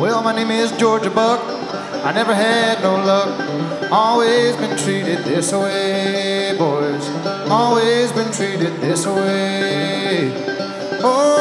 Well, my name is Georgia Buck. I never had no luck. Always been treated this way, boys. Always been treated this way. Oh,